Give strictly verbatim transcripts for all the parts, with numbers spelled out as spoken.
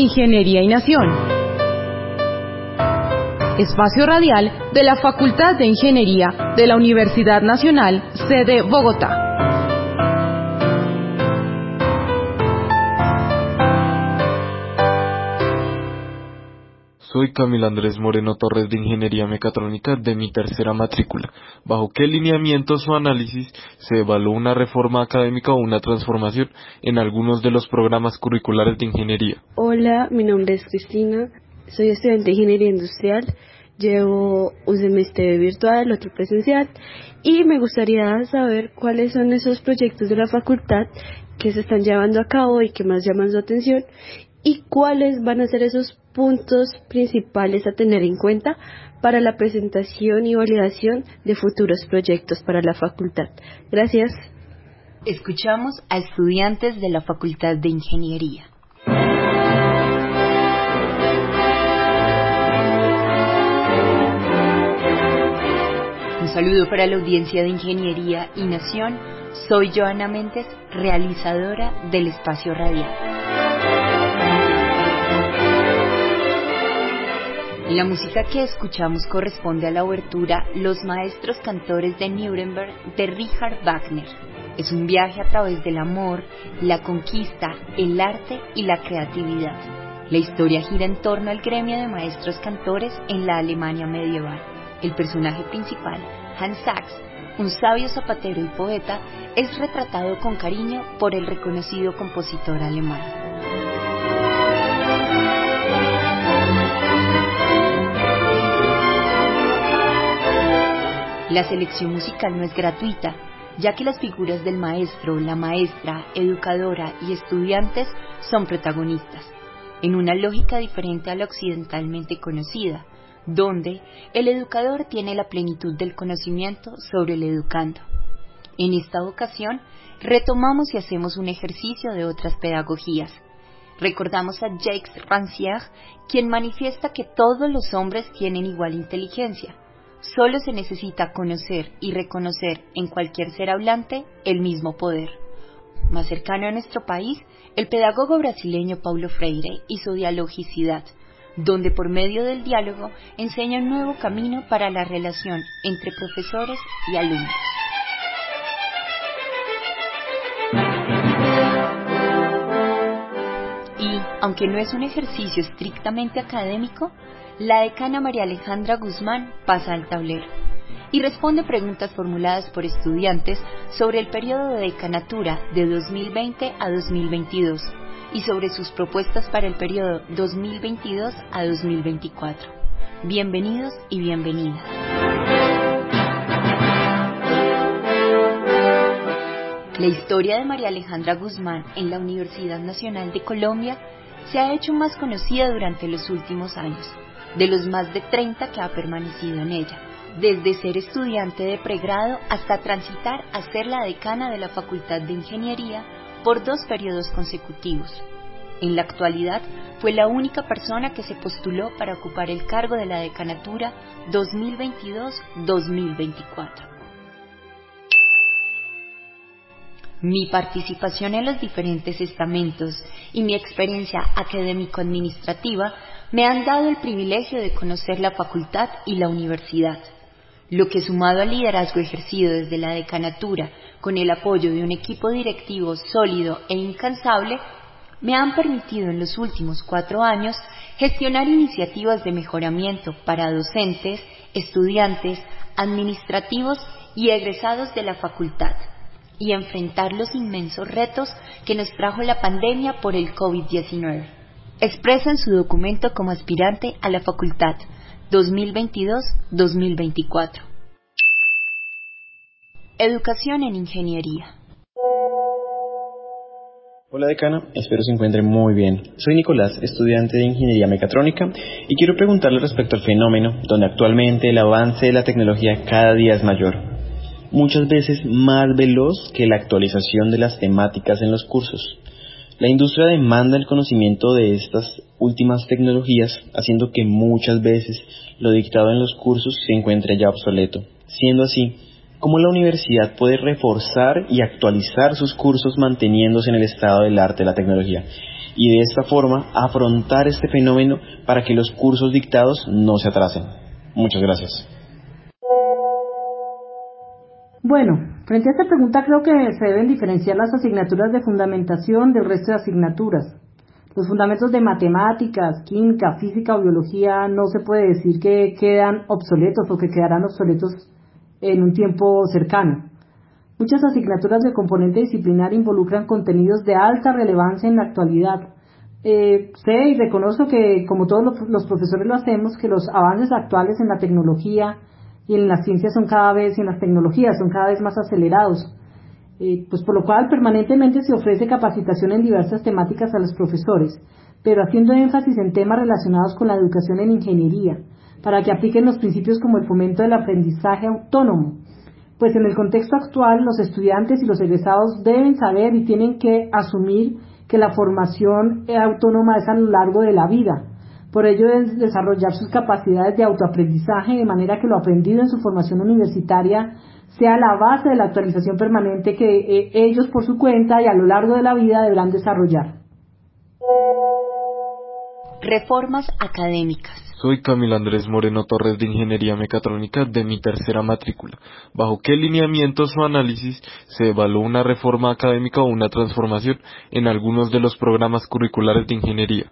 Ingeniería y Nación. Espacio radial de la Facultad de Ingeniería de la Universidad Nacional, sede Bogotá. Soy Camilo Andrés Moreno Torres de Ingeniería Mecatrónica de mi tercera matrícula. ¿Bajo qué lineamientos o análisis se evaluó una reforma académica o una transformación en algunos de los programas curriculares de ingeniería? Hola, mi nombre es Cristina, soy estudiante de Ingeniería Industrial, llevo un semestre virtual, otro presencial, y me gustaría saber cuáles son esos proyectos de la facultad que se están llevando a cabo y que más llaman su atención, y cuáles van a ser esos puntos principales a tener en cuenta para la presentación y validación de futuros proyectos para la facultad. Gracias. Escuchamos a estudiantes de la Facultad de Ingeniería. Un saludo para la audiencia de Ingeniería y Nación. Soy Joana Méndez, realizadora del Espacio Radial. La música que escuchamos corresponde a la obertura Los Maestros Cantores de Nuremberg de Richard Wagner. Es un viaje a través del amor, la conquista, el arte y la creatividad. La historia gira en torno al gremio de maestros cantores en la Alemania medieval. El personaje principal, Hans Sachs, un sabio zapatero y poeta, es retratado con cariño por el reconocido compositor alemán. La selección musical no es gratuita, ya que las figuras del maestro, la maestra, educadora y estudiantes son protagonistas, en una lógica diferente a la occidentalmente conocida, donde el educador tiene la plenitud del conocimiento sobre el educando. En esta ocasión, retomamos y hacemos un ejercicio de otras pedagogías. Recordamos a Jacques Rancière, quien manifiesta que todos los hombres tienen igual inteligencia. Solo se necesita conocer y reconocer en cualquier ser hablante el mismo poder. Más cercano a nuestro país, el pedagogo brasileño Paulo Freire hizo dialogicidad, donde por medio del diálogo enseña un nuevo camino para la relación entre profesores y alumnos. Y, aunque no es un ejercicio estrictamente académico, la decana María Alejandra Guzmán pasa al tablero y responde preguntas formuladas por estudiantes sobre el periodo de decanatura de dos mil veinte a dos mil veintidós y sobre sus propuestas para el periodo dos mil veintidós a dos mil veinticuatro. Bienvenidos y bienvenidas. La historia de María Alejandra Guzmán en la Universidad Nacional de Colombia se ha hecho más conocida durante los últimos años, de los más de treinta que ha permanecido en ella, desde ser estudiante de pregrado hasta transitar a ser la decana de la Facultad de Ingeniería por dos periodos consecutivos. En la actualidad, fue la única persona que se postuló para ocupar el cargo de la decanatura dos mil veintidós a dos mil veinticuatro. Mi participación en los diferentes estamentos y mi experiencia académico-administrativa me han dado el privilegio de conocer la facultad y la universidad, lo que, sumado al liderazgo ejercido desde la decanatura con el apoyo de un equipo directivo sólido e incansable, me han permitido en los últimos cuatro años gestionar iniciativas de mejoramiento para docentes, estudiantes, administrativos y egresados de la facultad, y enfrentar los inmensos retos que nos trajo la pandemia por el COVID diecinueve. Expresa en su documento como aspirante a la facultad dos mil veintidós a dos mil veinticuatro. Educación en Ingeniería. Hola decana, espero se encuentre muy bien. Soy Nicolás, estudiante de Ingeniería Mecatrónica, y quiero preguntarle respecto al fenómeno donde actualmente el avance de la tecnología cada día es mayor, muchas veces más veloz que la actualización de las temáticas en los cursos. La industria demanda el conocimiento de estas últimas tecnologías, haciendo que muchas veces lo dictado en los cursos se encuentre ya obsoleto. Siendo así, ¿cómo la universidad puede reforzar y actualizar sus cursos manteniéndose en el estado del arte de la tecnología? y de esta forma afrontar este fenómeno para que los cursos dictados no se atrasen. Muchas gracias. Bueno, frente a esta pregunta creo que se deben diferenciar las asignaturas de fundamentación del resto de asignaturas. Los fundamentos de matemáticas, química, física o biología no se puede decir que quedan obsoletos o que quedarán obsoletos en un tiempo cercano. Muchas asignaturas de componente disciplinar involucran contenidos de alta relevancia en la actualidad. Eh, sé y reconozco que, como todos los, los profesores lo hacemos, que los avances actuales en la tecnología y en las ciencias son cada vez, y en las tecnologías son cada vez más acelerados. Eh, pues por lo cual permanentemente se ofrece capacitación en diversas temáticas a los profesores, pero haciendo énfasis en temas relacionados con la educación en ingeniería, para que apliquen los principios como el fomento del aprendizaje autónomo. Pues en el contexto actual los estudiantes y los egresados deben saber y tienen que asumir que la formación autónoma es a lo largo de la vida. Por ello es desarrollar sus capacidades de autoaprendizaje de manera que lo aprendido en su formación universitaria sea la base de la actualización permanente que eh, ellos por su cuenta y a lo largo de la vida deberán desarrollar. Reformas académicas. Soy Camilo Andrés Moreno Torres de Ingeniería Mecatrónica de mi tercera matrícula. ¿Bajo qué lineamientos o análisis se evalúa una reforma académica o una transformación en algunos de los programas curriculares de ingeniería?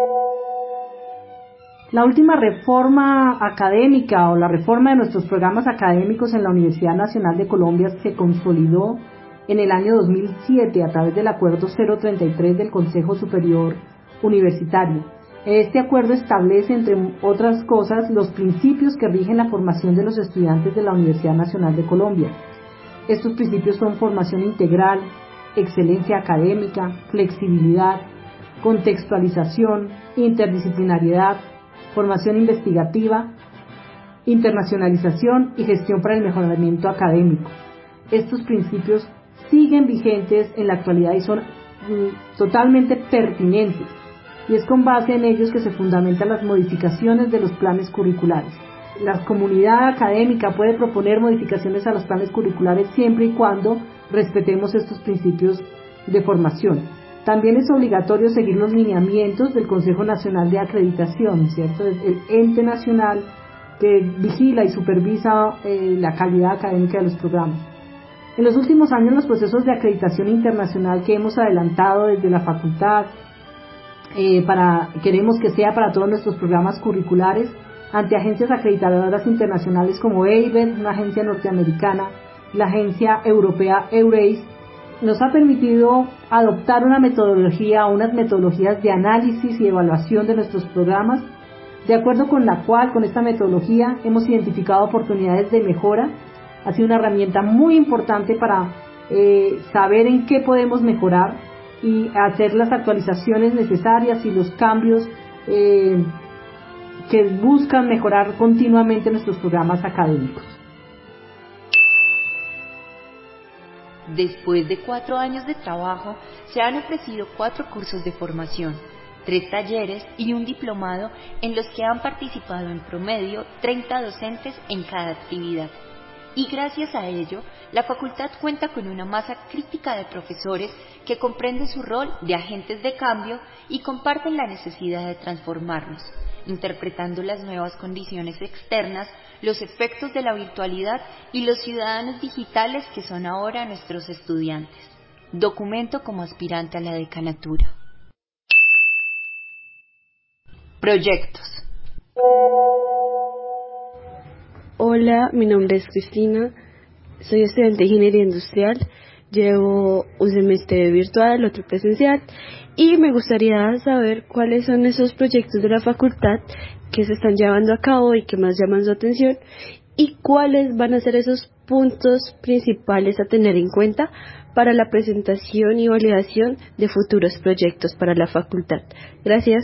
La última reforma académica o la reforma de nuestros programas académicos en la Universidad Nacional de Colombia se consolidó en el año dos mil siete a través del Acuerdo cero treinta y tres del Consejo Superior Universitario. Este acuerdo establece, entre otras cosas, los principios que rigen la formación de los estudiantes de la Universidad Nacional de Colombia. Estos principios son formación integral, excelencia académica, flexibilidad, contextualización, interdisciplinariedad, formación investigativa, internacionalización y gestión para el mejoramiento académico. Estos principios siguen vigentes en la actualidad y son mm, totalmente pertinentes, y es con base en ellos que se fundamentan las modificaciones de los planes curriculares. La comunidad académica puede proponer modificaciones a los planes curriculares siempre y cuando respetemos estos principios de formación. También es obligatorio seguir los lineamientos del Consejo Nacional de Acreditación, ¿cierto? El ente nacional que vigila y supervisa eh, la calidad académica de los programas. En los últimos años, los procesos de acreditación internacional que hemos adelantado desde la facultad, eh, para, queremos que sea para todos nuestros programas curriculares, ante agencias acreditadoras internacionales como E I B E T, una agencia norteamericana, la agencia europea EURACE, nos ha permitido adoptar una metodología, unas metodologías de análisis y evaluación de nuestros programas, de acuerdo con la cual, con esta metodología, hemos identificado oportunidades de mejora. Ha sido una herramienta muy importante para eh, saber en qué podemos mejorar y hacer las actualizaciones necesarias y los cambios eh, que buscan mejorar continuamente nuestros programas académicos. Después de cuatro años de trabajo, se han ofrecido cuatro cursos de formación, tres talleres y un diplomado en los que han participado en promedio treinta docentes en cada actividad. Y gracias a ello, la facultad cuenta con una masa crítica de profesores que comprenden su rol de agentes de cambio y comparten la necesidad de transformarnos, interpretando las nuevas condiciones externas, los efectos de la virtualidad y los ciudadanos digitales que son ahora nuestros estudiantes. Documento como aspirante a la decanatura. Proyectos. Hola, mi nombre es Cristina, soy estudiante de Ingeniería Industrial, llevo un semestre virtual, otro presencial, y me gustaría saber cuáles son esos proyectos de la facultad que se están llevando a cabo y que más llaman su atención, y cuáles van a ser esos puntos principales a tener en cuenta para la presentación y validación de futuros proyectos para la facultad. Gracias.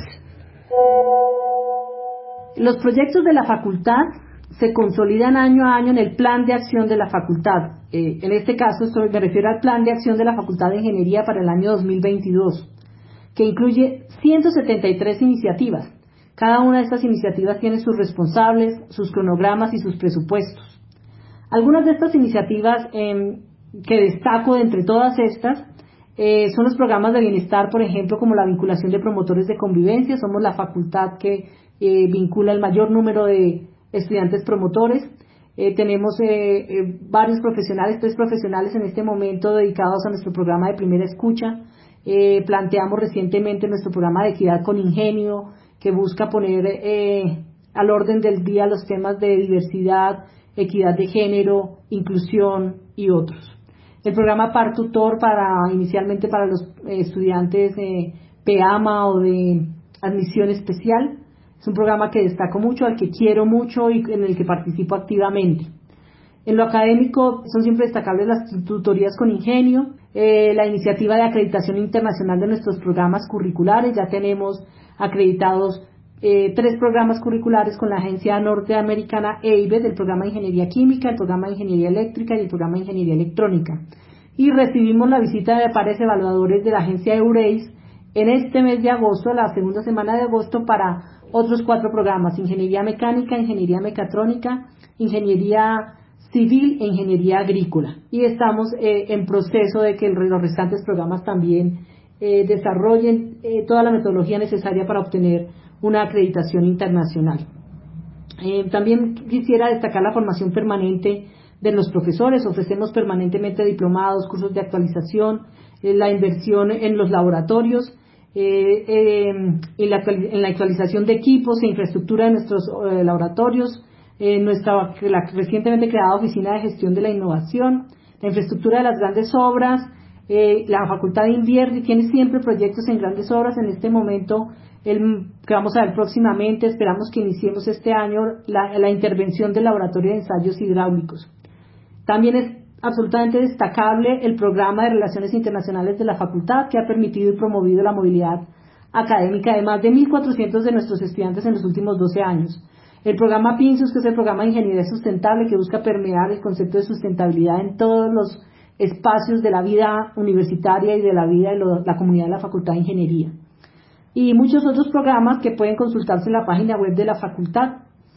Los proyectos de la facultad se consolidan año a año en el plan de acción de la facultad. Eh, en este caso estoy, me refiero al plan de acción de la Facultad de Ingeniería para el año dos mil veintidós, que incluye ciento setenta y tres iniciativas. Cada una de estas iniciativas tiene sus responsables, sus cronogramas y sus presupuestos. Algunas de estas iniciativas eh, que destaco de entre todas estas Eh, son los programas de bienestar, por ejemplo, como la vinculación de promotores de convivencia. Somos la facultad que eh, vincula el mayor número de estudiantes promotores. Eh, tenemos eh, eh, varios profesionales, tres profesionales en este momento dedicados a nuestro programa de primera escucha. Eh, planteamos recientemente nuestro programa de equidad con ingenio, que busca poner eh, al orden del día los temas de diversidad, equidad de género, inclusión y otros. El programa Par Tutor, para, inicialmente para los eh, estudiantes eh, P A M A o de admisión especial, es un programa que destaco mucho, al que quiero mucho y en el que participo activamente. En lo académico son siempre destacables las tutorías con ingenio, eh, la iniciativa de acreditación internacional de nuestros programas curriculares. Ya tenemos acreditados eh, tres programas curriculares con la agencia norteamericana E I B E, del programa de Ingeniería Química, el programa de Ingeniería Eléctrica y el programa de Ingeniería Electrónica. Y recibimos la visita de pares evaluadores de la agencia EUREIS en este mes de agosto, la segunda semana de agosto, para otros cuatro programas: Ingeniería Mecánica, Ingeniería Mecatrónica, Ingeniería Civil e Ingeniería Agrícola. Y estamos eh, en proceso de que los restantes programas también eh, desarrollen eh, toda la metodología necesaria para obtener una acreditación internacional. Eh, también quisiera destacar la formación permanente de los profesores. Ofrecemos permanentemente diplomados, cursos de actualización, eh, la inversión en los laboratorios, eh, eh, en, la, en la actualización de equipos e infraestructura de nuestros eh, laboratorios, eh, nuestra la recientemente creada Oficina de Gestión de la Innovación, la infraestructura de las grandes obras. Eh, la Facultad de Invierte tiene siempre proyectos en grandes obras. En este momento, el, que vamos a ver próximamente, esperamos que iniciemos este año la, la intervención del Laboratorio de Ensayos Hidráulicos. También es absolutamente destacable el programa de Relaciones Internacionales de la Facultad, que ha permitido y promovido la movilidad académica de más de mil cuatrocientos de nuestros estudiantes en los últimos doce años. El programa PINSUS, que es el programa de Ingeniería Sustentable, que busca permear el concepto de sustentabilidad en todos los espacios de la vida universitaria y de la vida de lo, la comunidad de la Facultad de Ingeniería. Y muchos otros programas que pueden consultarse en la página web de la Facultad.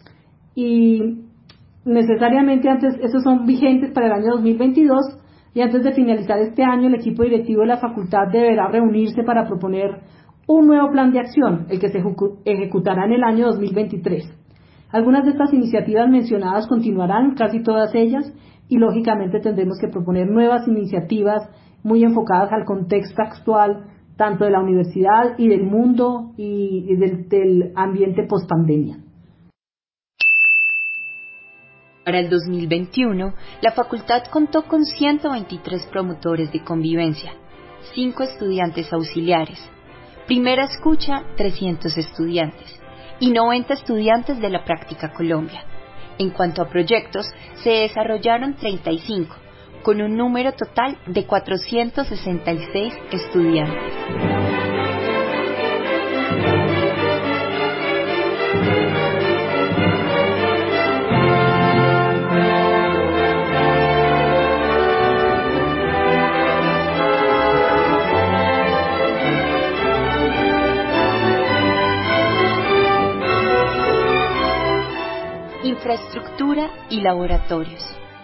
Y necesariamente antes, esos son vigentes para el año dos mil veintidós, y antes de finalizar este año, el equipo directivo de la Facultad deberá reunirse para proponer un nuevo plan de acción, el que se ejecutará en el año dos mil veintitrés. Algunas de estas iniciativas mencionadas continuarán, casi todas ellas, y lógicamente tendremos que proponer nuevas iniciativas muy enfocadas al contexto actual, tanto de la universidad y del mundo y, y del, del ambiente post-pandemia. Para el dos mil veintiuno, la facultad contó con ciento veintitrés promotores de convivencia, cinco estudiantes auxiliares, primera escucha trescientos estudiantes y noventa estudiantes de la Práctica Colombia. En cuanto a proyectos, se desarrollaron treinta y cinco, con un número total de cuatrocientos sesenta y seis estudiantes. Infraestructura y laboratorios.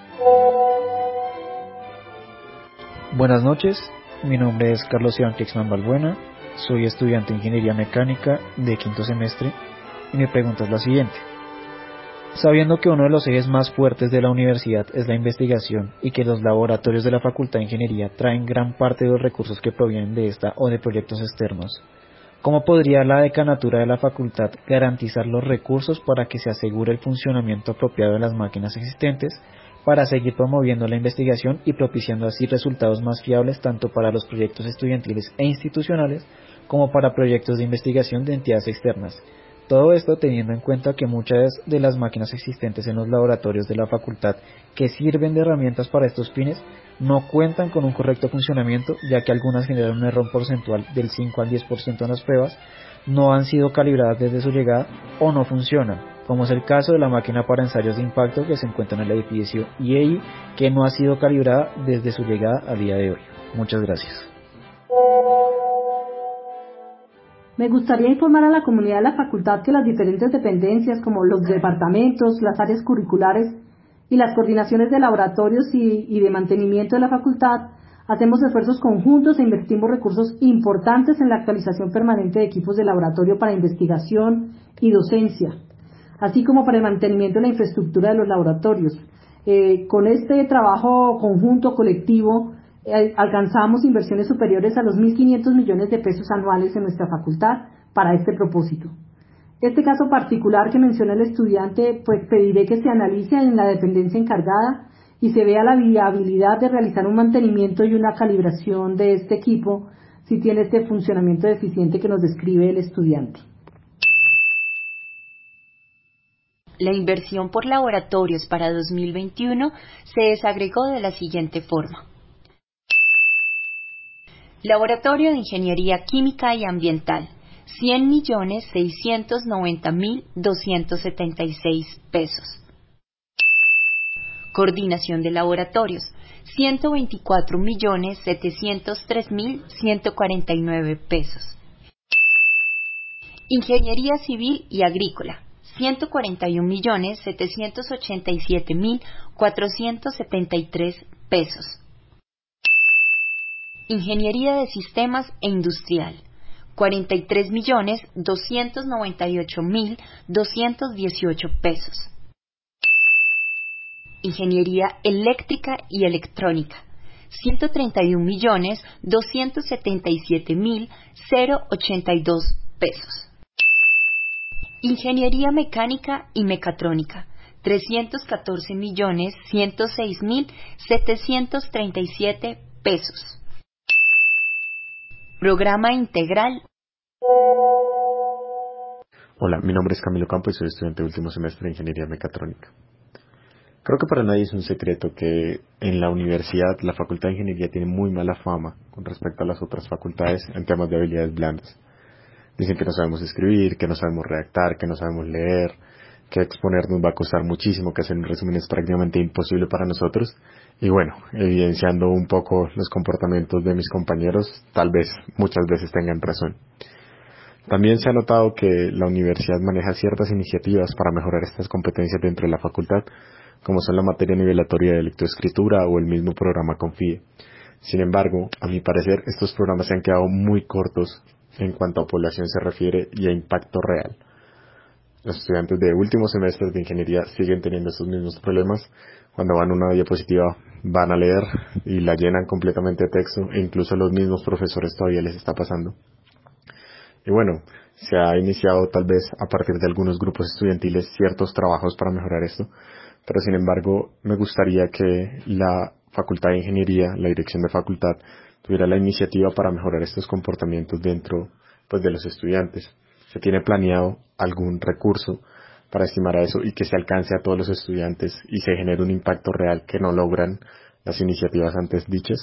Buenas noches, mi nombre es Carlos Iván Clixman Balbuena, soy estudiante de Ingeniería Mecánica de quinto semestre y mi pregunta es la siguiente. Sabiendo que uno de los ejes más fuertes de la universidad es la investigación y que los laboratorios de la Facultad de Ingeniería traen gran parte de los recursos que provienen de esta o de proyectos externos, ¿cómo podría la decanatura de la facultad garantizar los recursos para que se asegure el funcionamiento apropiado de las máquinas existentes para seguir promoviendo la investigación y propiciando así resultados más fiables tanto para los proyectos estudiantiles e institucionales como para proyectos de investigación de entidades externas? Todo esto teniendo en cuenta que muchas de las máquinas existentes en los laboratorios de la facultad que sirven de herramientas para estos fines no cuentan con un correcto funcionamiento, ya que algunas generan un error porcentual del cinco al diez por ciento en las pruebas, no han sido calibradas desde su llegada o no funcionan, como es el caso de la máquina para ensayos de impacto que se encuentra en el edificio I E I, que no ha sido calibrada desde su llegada al día de hoy. Muchas gracias. Me gustaría informar a la comunidad de la facultad que las diferentes dependencias, como los departamentos, las áreas curriculares y las coordinaciones de laboratorios y, y de mantenimiento de la facultad, Hacemos esfuerzos conjuntos e invertimos recursos importantes en la actualización permanente de equipos de laboratorio para investigación y docencia, así como para el mantenimiento de la infraestructura de los laboratorios. Eh, con este trabajo conjunto, colectivo, eh, alcanzamos inversiones superiores a los mil quinientos millones de pesos anuales en nuestra facultad para este propósito. Este caso particular que menciona el estudiante, pues pediré que se analice en la dependencia encargada y se vea la viabilidad de realizar un mantenimiento y una calibración de este equipo si tiene este funcionamiento deficiente que nos describe el estudiante. La inversión por laboratorios para dos mil veintiuno se desagregó de la siguiente forma. Laboratorio de Ingeniería Química y Ambiental, cien millones seiscientos noventa mil doscientos setenta y seis pesos. Coordinación de Laboratorios, ciento veinticuatro millones setecientos tres mil ciento cuarenta y nueve pesos. Ingeniería Civil y Agrícola, ciento cuarenta y un millones setecientos ochenta y siete mil cuatrocientos setenta y tres pesos. Ingeniería de Sistemas e Industrial, cuarenta y tres millones doscientos noventa y ocho mil doscientos dieciocho pesos. Ingeniería Eléctrica y Electrónica, ciento treinta y un millones doscientos setenta y siete mil ochenta y dos pesos. Ingeniería Mecánica y Mecatrónica, trescientos catorce millones ciento seis mil setecientos treinta y siete pesos. Programa Integral. Hola, mi nombre es Camilo Campos y soy estudiante de último semestre de Ingeniería Mecatrónica. Creo que para nadie es un secreto que en la universidad la Facultad de Ingeniería tiene muy mala fama con respecto a las otras facultades en temas de habilidades blandas. Dicen que no sabemos escribir, que no sabemos redactar, que no sabemos leer, que exponer nos va a costar muchísimo, que hacer un resumen es prácticamente imposible para nosotros. Y bueno, evidenciando un poco los comportamientos de mis compañeros, tal vez muchas veces tengan razón. También se ha notado que la universidad maneja ciertas iniciativas para mejorar estas competencias dentro de la facultad, como son la materia nivelatoria de lectoescritura o el mismo programa Confíe. Sin embargo, a mi parecer, estos programas se han quedado muy cortos en cuanto a población se refiere y a impacto real. Los estudiantes de últimos semestres de ingeniería siguen teniendo estos mismos problemas. Cuando van a una diapositiva van a leer y la llenan completamente de texto e incluso a los mismos profesores todavía les está pasando. Y bueno, se ha iniciado tal vez a partir de algunos grupos estudiantiles ciertos trabajos para mejorar esto, pero sin embargo me gustaría que la Facultad de Ingeniería, la dirección de facultad, tuviera la iniciativa para mejorar estos comportamientos dentro pues, de los estudiantes. ¿Se tiene planeado algún recurso para estimar a eso y que se alcance a todos los estudiantes y se genere un impacto real que no logran las iniciativas antes dichas?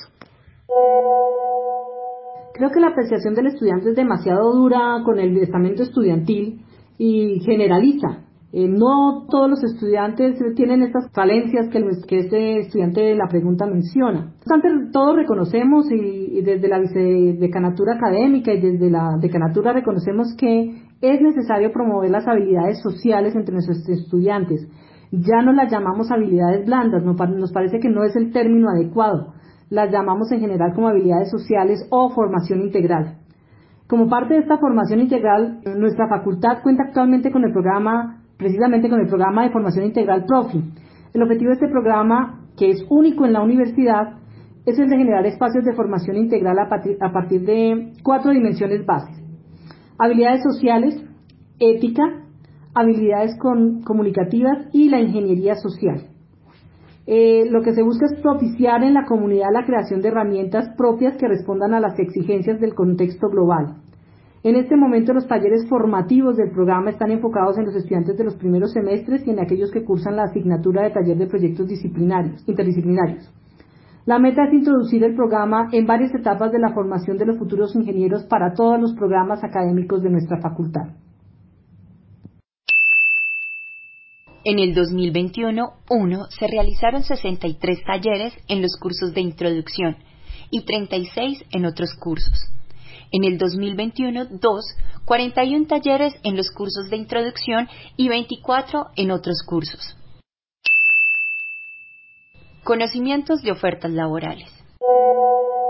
Creo que la apreciación del estudiante es demasiado dura con el estamento estudiantil y generaliza. Eh, no todos los estudiantes tienen estas falencias que, el, que este estudiante de la pregunta menciona. No obstante, todos reconocemos y, y desde la vicedecanatura académica y desde la decanatura reconocemos que es necesario promover las habilidades sociales entre nuestros estudiantes. Ya no las llamamos habilidades blandas, nos parece que no es el término adecuado. Las llamamos en general como habilidades sociales o formación integral. Como parte de esta formación integral, nuestra facultad cuenta actualmente con el programa, precisamente con el programa de formación integral Profi. El objetivo de este programa, que es único en la universidad, es el de generar espacios de formación integral a partir, a partir de cuatro dimensiones bases: habilidades sociales, ética, habilidades con, comunicativas y la ingeniería social. Eh, lo que se busca es propiciar en la comunidad la creación de herramientas propias que respondan a las exigencias del contexto global. En este momento los talleres formativos del programa están enfocados en los estudiantes de los primeros semestres y en aquellos que cursan la asignatura de taller de proyectos disciplinarios, interdisciplinarios. La meta es introducir el programa en varias etapas de la formación de los futuros ingenieros para todos los programas académicos de nuestra facultad. En el dos mil veintiuno uno se realizaron sesenta y tres talleres en los cursos de introducción y treinta y seis en otros cursos. En el dos mil veintiuno dos, cuarenta y uno talleres en los cursos de introducción y veinticuatro en otros cursos. Conocimientos de ofertas laborales.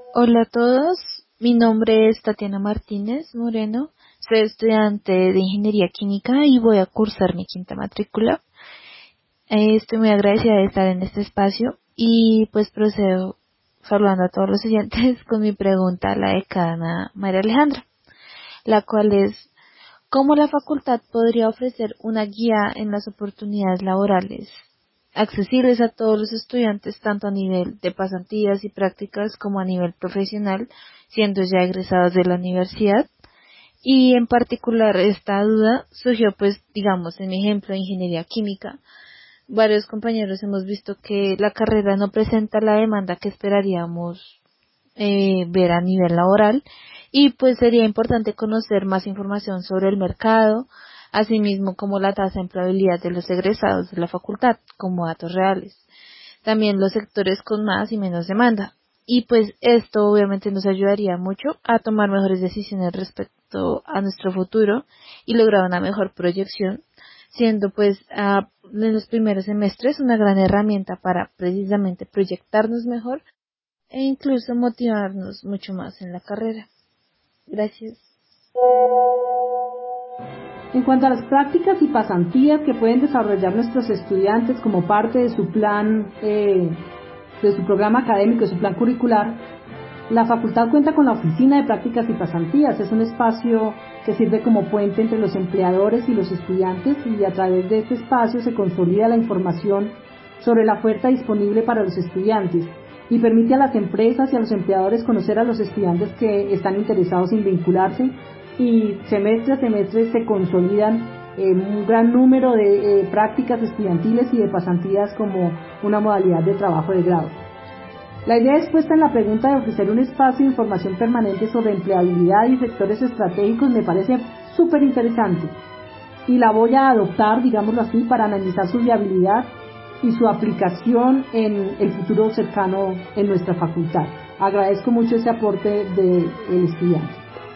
Hola a todos, mi nombre es Tatiana Martínez Moreno, soy estudiante de Ingeniería Química y voy a cursar mi quinta matrícula. Eh, estoy muy agradecida de estar en este espacio y pues procedo saludando a todos los oyentes con mi pregunta a la decana María Alejandra, la cual es: ¿cómo la facultad podría ofrecer una guía en las oportunidades laborales accesibles a todos los estudiantes, tanto a nivel de pasantías y prácticas como a nivel profesional, siendo ya egresados de la universidad? Y en particular esta duda surgió, pues, digamos, en mi ejemplo de ingeniería química. Varios compañeros hemos visto que la carrera no presenta la demanda que esperaríamos eh, ver a nivel laboral, y pues sería importante conocer más información sobre el mercado, asimismo como la tasa de empleabilidad de los egresados de la facultad, como datos reales. También los sectores con más y menos demanda. Y pues esto obviamente nos ayudaría mucho a tomar mejores decisiones respecto a nuestro futuro y lograr una mejor proyección, siendo pues a, en los primeros semestres una gran herramienta para precisamente proyectarnos mejor e incluso motivarnos mucho más en la carrera. Gracias. En cuanto a las prácticas y pasantías que pueden desarrollar nuestros estudiantes como parte de su plan, eh, de su programa académico, de su plan curricular, la facultad cuenta con la Oficina de Prácticas y Pasantías. Es un espacio que sirve como puente entre los empleadores y los estudiantes, y a través de este espacio se consolida la información sobre la oferta disponible para los estudiantes y permite a las empresas y a los empleadores conocer a los estudiantes que están interesados en vincularse, y semestre a semestre se consolidan eh, un gran número de eh, prácticas estudiantiles y de pasantías como una modalidad de trabajo de grado. La idea expuesta en la pregunta de ofrecer un espacio de información permanente sobre empleabilidad y sectores estratégicos me parece súper interesante, y la voy a adoptar, digámoslo así, para analizar su viabilidad y su aplicación en el futuro cercano en nuestra facultad. Agradezco mucho ese aporte del estudiante.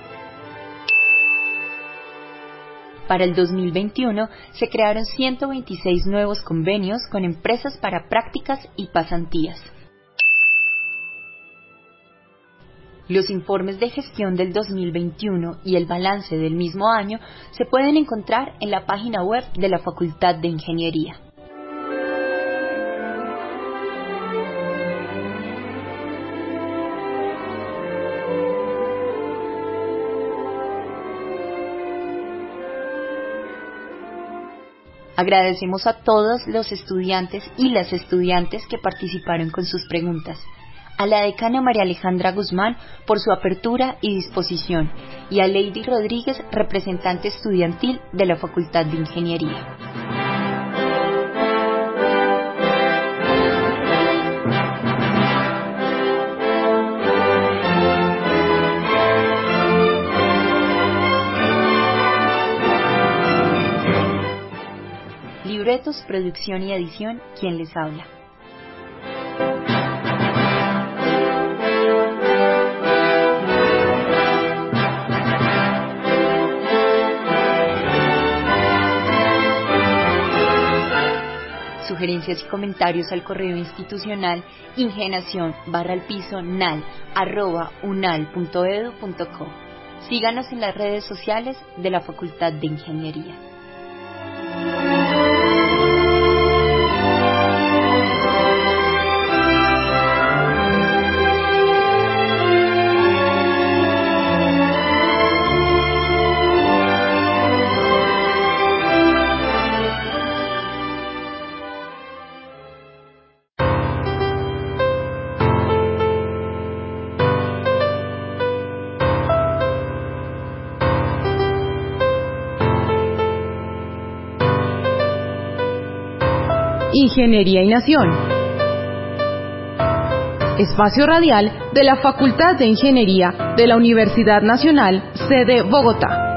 Para el dos mil veintiuno se crearon ciento veintiséis nuevos convenios con empresas para prácticas y pasantías. Los informes de gestión del dos mil veintiuno y el balance del mismo año se pueden encontrar en la página web de la Facultad de Ingeniería. Agradecemos a todos los estudiantes y las estudiantes que participaron con sus preguntas, a la decana María Alejandra Guzmán por su apertura y disposición, y a Lady Rodríguez, representante estudiantil de la Facultad de Ingeniería. Libretos, producción y edición, ¿quién les habla? Sugerencias y comentarios al correo institucional ingenación barra al piso nal arroba unal punto edu punto co. Síganos en las redes sociales de la Facultad de Ingeniería. Ingeniería y Nación. Espacio radial de la Facultad de Ingeniería de la Universidad Nacional, sede Bogotá.